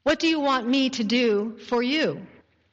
What do you want me to do for you?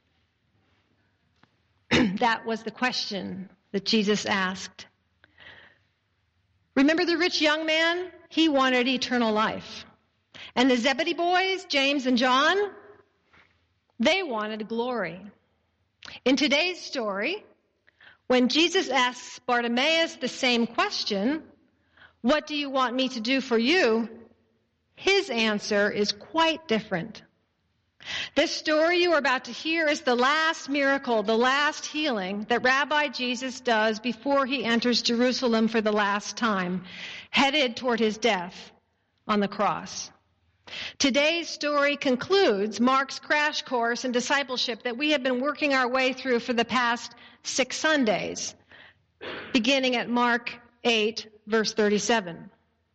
That was the question that Jesus asked. Remember the rich young man? He wanted eternal life. And the Zebedee boys, James and John, they wanted glory. In today's story, when Jesus asks Bartimaeus the same question, what do you want me to do for you? His answer is quite different. This story you are about to hear is the last miracle, the last healing that Rabbi Jesus does before he enters Jerusalem for the last time, headed toward his death on the cross. Today's story concludes Mark's crash course in discipleship that we have been working our way through for the past 6 Sundays, beginning at Mark 8, verse 37.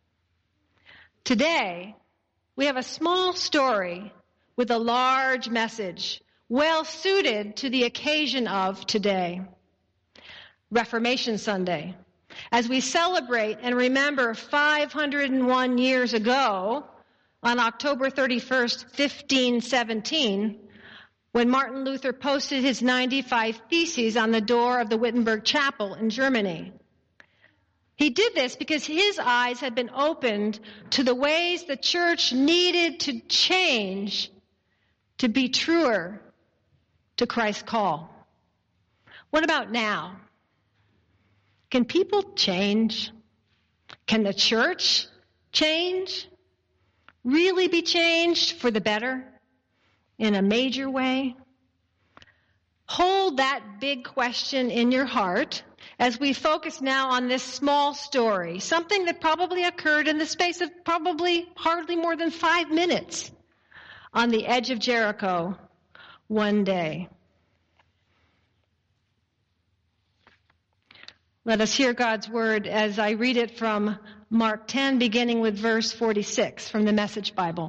Today, we have a small story with a large message, well suited to the occasion of today, Reformation Sunday. As we celebrate and remember 501 years ago, on October 31st, 1517, when Martin Luther posted his 95 Theses on the door of the Wittenberg Chapel in Germany. He did this because his eyes had been opened to the ways the church needed to change to be truer to Christ's call. What about now? Can people change? Can the church change? Really be changed for the better in a major way? Hold that big question in your heart as we focus now on this small story, something that probably occurred in the space of probably hardly more than 5 minutes on the edge of Jericho one day. Let us hear God's word as I read it from Mark 10, beginning with verse 46 from the Message Bible.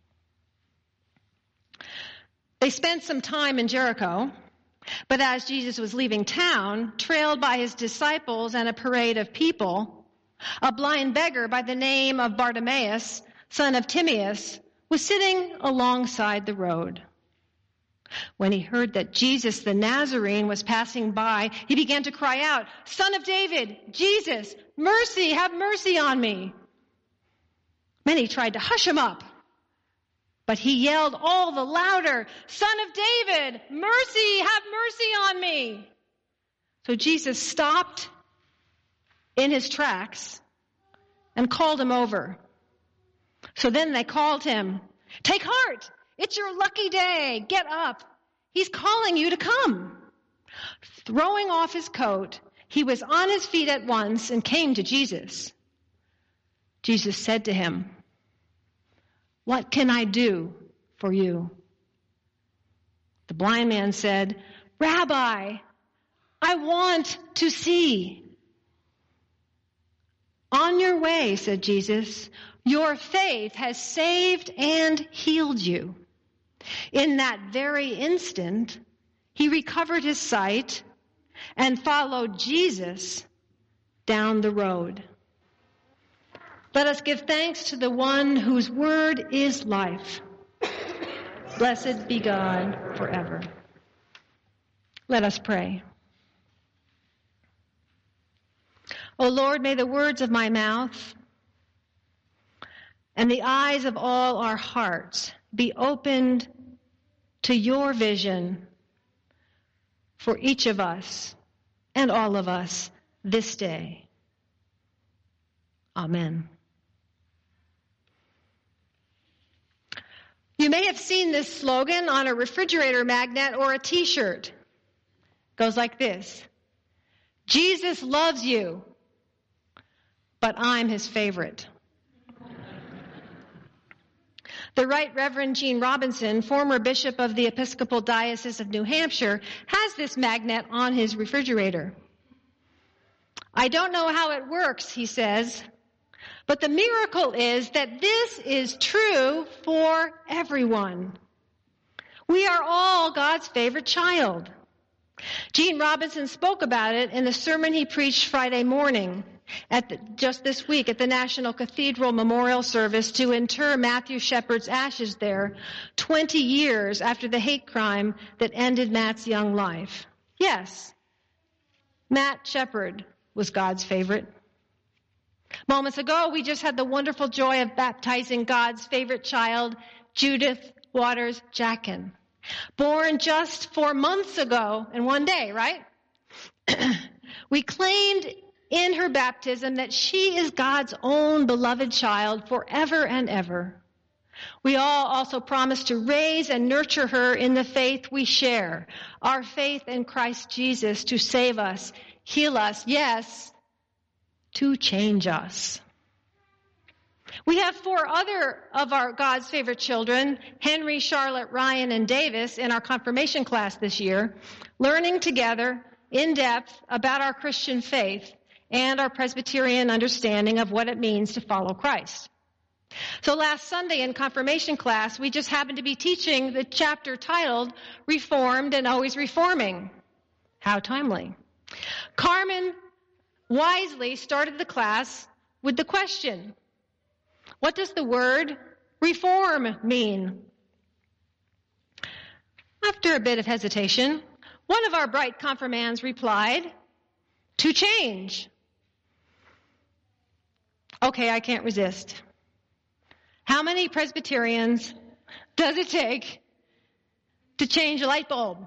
They spent some time in Jericho, but as Jesus was leaving town, trailed by his disciples and a parade of people, a blind beggar by the name of Bartimaeus, son of Timaeus, was sitting alongside the road. When he heard that Jesus the Nazarene was passing by, he began to cry out, "Son of David, Jesus, mercy, have mercy on me." Many tried to hush him up, but he yelled all the louder, "Son of David, mercy, have mercy on me." So Jesus stopped in his tracks and called him over. So then they called him, "Take heart, it's your lucky day. Get up. He's calling you to come." Throwing off his coat, he was on his feet at once and came to Jesus. Jesus said to him, "What can I do for you?" The blind man said, "Rabbi, I want to see." "On your way," said Jesus. "Your faith has saved and healed you." In that very instant, he recovered his sight and followed Jesus down the road. Let us give thanks to the one whose word is life. Blessed be God forever. Let us pray. O Lord, may the words of my mouth and the eyes of all our hearts be opened to your vision for each of us and all of us this day. Amen. You may have seen this slogan on a refrigerator magnet or a t-shirt. It goes like this: Jesus loves you, but I'm his favorite. The Right Reverend Gene Robinson, former bishop of the Episcopal Diocese of New Hampshire, has this magnet on his refrigerator. "I don't know how it works," he says, "but the miracle is that this is true for everyone. We are all God's favorite child." Gene Robinson spoke about it in the sermon he preached Friday morning. just this week at the National Cathedral Memorial Service to inter Matthew Shepard's ashes there 20 years after the hate crime that ended Matt's young life. Yes, Matt Shepard was God's favorite. Moments ago, we just had the wonderful joy of baptizing God's favorite child, Judith Waters Jackin, born just 4 months ago in one day, right? We claimed in her baptism that she is God's own beloved child forever and ever. We all also promised to raise and nurture her in the faith we share, our faith in Christ Jesus to save us, heal us, yes, to change us. We have 4 other of our God's favorite children, Henry, Charlotte, Ryan, and Davis, in our confirmation class this year, learning together in depth about our Christian faith and our Presbyterian understanding of what it means to follow Christ. So last Sunday in confirmation class, we just happened to be teaching the chapter titled Reformed and Always Reforming. How timely. Carmen wisely started the class with the question, what does the word reform mean? After a bit of hesitation, one of our bright confirmands replied, to change. Okay, I can't resist. How many Presbyterians does it take to change a light bulb?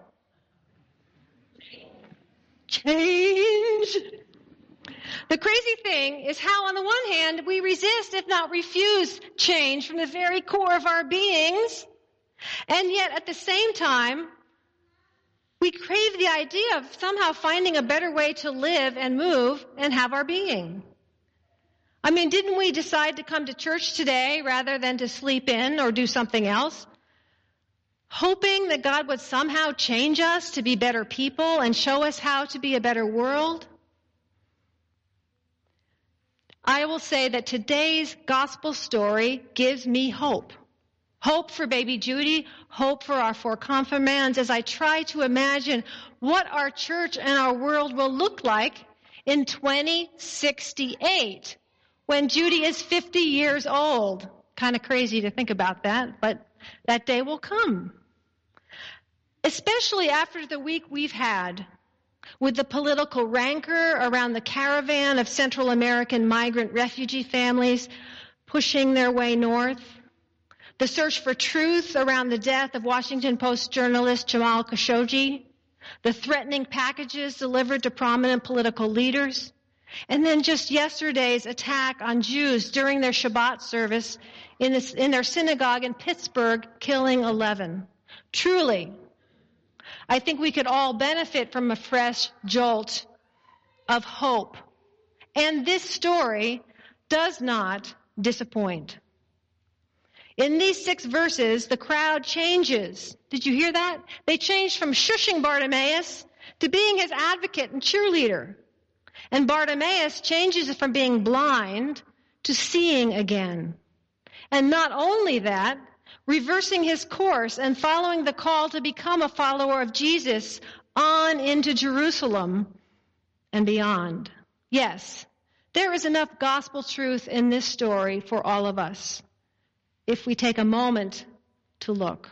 Change. The crazy thing is how, on the one hand, we resist, if not refuse, change from the very core of our beings, and yet at the same time, we crave the idea of somehow finding a better way to live and move and have our being. I mean, didn't we decide to come to church today rather than to sleep in or do something else? Hoping that God would somehow change us to be better people and show us how to be a better world? I will say that today's gospel story gives me hope. Hope for baby Judy, hope for our 4 confirmands as I try to imagine what our church and our world will look like in 2068 when Judy is 50 years old. Kind of crazy to think about that, but that day will come. Especially after the week we've had with the political rancor around the caravan of Central American migrant refugee families pushing their way north, the search for truth around the death of Washington Post journalist Jamal Khashoggi, the threatening packages delivered to prominent political leaders, and then just yesterday's attack on Jews during their Shabbat service in their synagogue in Pittsburgh, killing 11. Truly, I think we could all benefit from a fresh jolt of hope. And this story does not disappoint. In these 6 verses, the crowd changes. Did you hear that? They changed from shushing Bartimaeus to being his advocate and cheerleader. And Bartimaeus changes from being blind to seeing again. And not only that, reversing his course and following the call to become a follower of Jesus on into Jerusalem and beyond. Yes, there is enough gospel truth in this story for all of us, if we take a moment to look.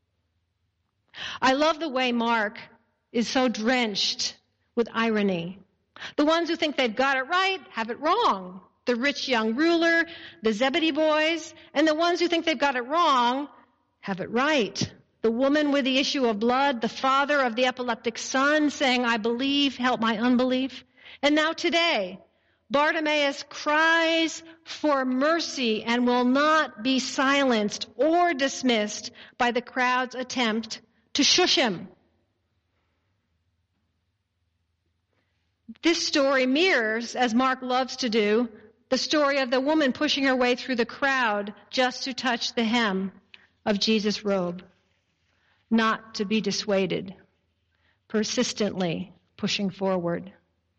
I love the way Mark is so drenched with irony. The ones who think they've got it right have it wrong. The rich young ruler, the Zebedee boys, and the ones who think they've got it wrong have it right. The woman with the issue of blood, the father of the epileptic son saying, I believe, help my unbelief. And now today, Bartimaeus cries for mercy and will not be silenced or dismissed by the crowd's attempt to shush him. This story mirrors, as Mark loves to do, the story of the woman pushing her way through the crowd just to touch the hem of Jesus' robe, not to be dissuaded, persistently pushing forward.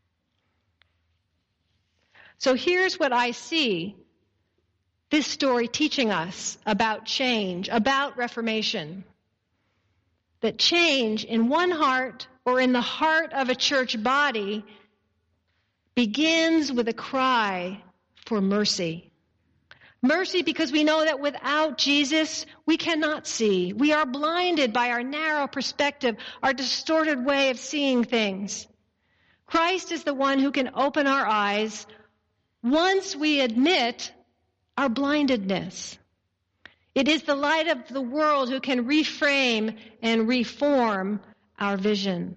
So here's what I see this story teaching us about change, about reformation. That change in one heart or in the heart of a church body begins with a cry for mercy. Mercy because we know that without Jesus, we cannot see. We are blinded by our narrow perspective, our distorted way of seeing things. Christ is the one who can open our eyes once we admit our blindedness. It is the light of the world who can reframe and reform our vision.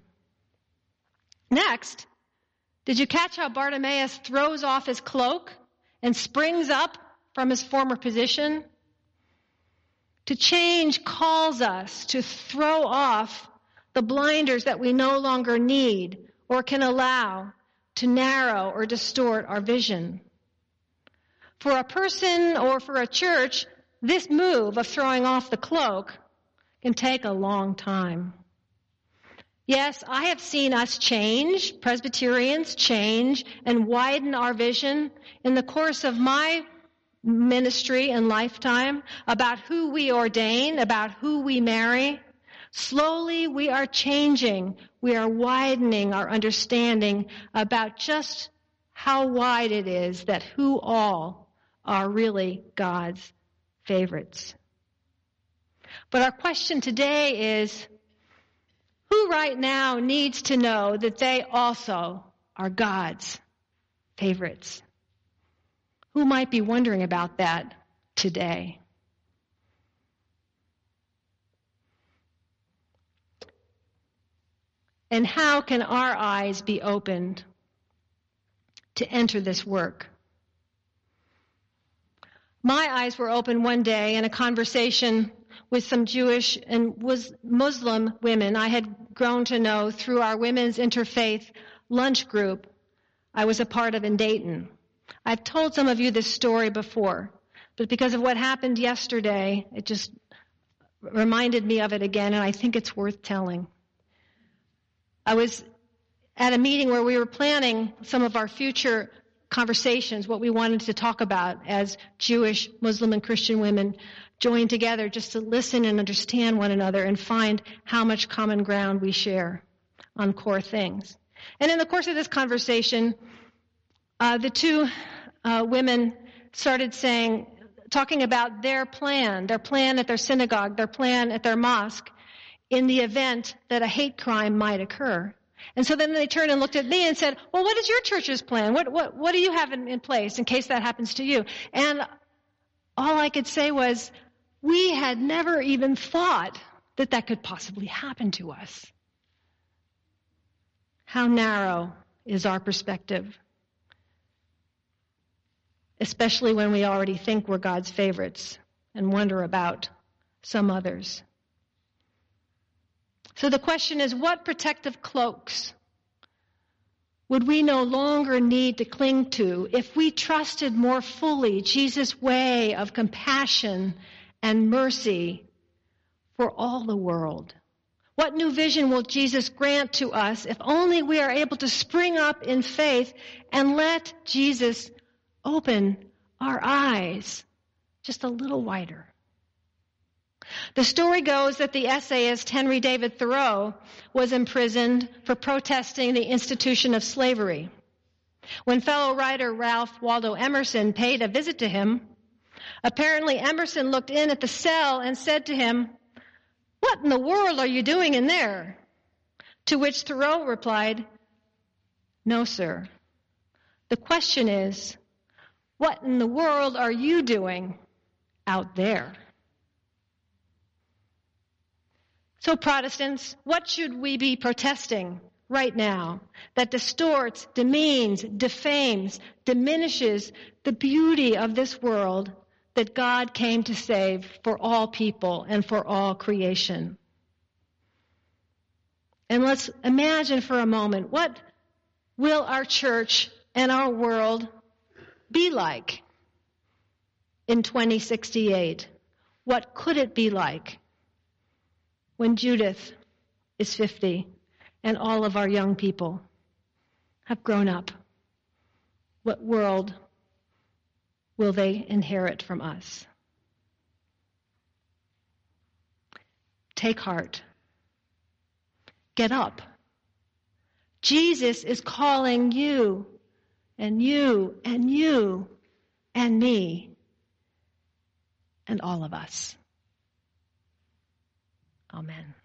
Next, did you catch how Bartimaeus throws off his cloak and springs up from his former position? To change calls us to throw off the blinders that we no longer need or can allow to narrow or distort our vision. For a person or for a church, this move of throwing off the cloak can take a long time. Yes, I have seen us change, Presbyterians change and widen our vision in the course of my ministry and lifetime about who we ordain, about who we marry. Slowly we are changing. We are widening our understanding about just how wide it is that who all are really God's favorites. But our question today is, who right now needs to know that they also are God's favorites? Who might be wondering about that today? And how can our eyes be opened to enter this work? My eyes were opened one day in a conversation with some Jewish and Muslim women I had grown to know through our women's interfaith lunch group I was a part of in Dayton. I've told some of you this story before, but because of what happened yesterday, it just reminded me of it again, and I think it's worth telling. I was at a meeting where we were planning some of our future conversations, what we wanted to talk about as Jewish, Muslim, and Christian women joined together just to listen and understand one another and find how much common ground we share on core things. And in the course of this conversation, the two women started talking about their plan at their synagogue, their plan at their mosque in the event that a hate crime might occur. And so then they turned and looked at me and said, well, what is your church's plan? What do you have in place in case that happens to you? And all I could say was, we had never even thought that that could possibly happen to us. How narrow is our perspective? Especially when we already think we're God's favorites and wonder about some others. So the question is, what protective cloaks would we no longer need to cling to if we trusted more fully Jesus' way of compassion and mercy for all the world? What new vision will Jesus grant to us if only we are able to spring up in faith and let Jesus open our eyes just a little wider? The story goes that the essayist Henry David Thoreau was imprisoned for protesting the institution of slavery. When fellow writer Ralph Waldo Emerson paid a visit to him, apparently Emerson looked in at the cell and said to him, "What in the world are you doing in there?" To which Thoreau replied, "No, sir. The question is, what in the world are you doing out there?" So Protestants, what should we be protesting right now that distorts, demeans, defames, diminishes the beauty of this world that God came to save for all people and for all creation? And let's imagine for a moment, what will our church and our world be like in 2068? What could it be like when Judith is 50 and all of our young people have grown up? What world will they inherit from us? Take heart. Get up. Jesus is calling you and you and you and me and all of us. Amen.